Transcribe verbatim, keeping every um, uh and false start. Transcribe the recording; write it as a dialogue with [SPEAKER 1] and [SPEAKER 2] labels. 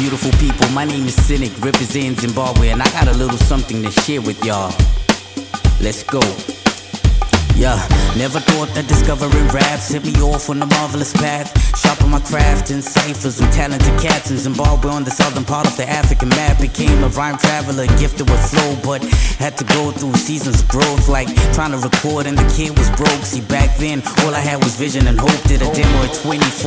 [SPEAKER 1] beautiful people, my name is Cynic, representing Zimbabwe, and I got a little something to share with y'all. Let's go. Yeah, never thought that discovering raps hit me off on a marvelous path. Sharpen my craft in ciphers with talented cats in Zimbabwe on the southern part of the African map. Became a rhyme traveler, gifted with flow, but had to go through seasons of growth, like trying to record and the kid was broke. See, back then, all I had was vision and hope. Did a demo at twenty-four.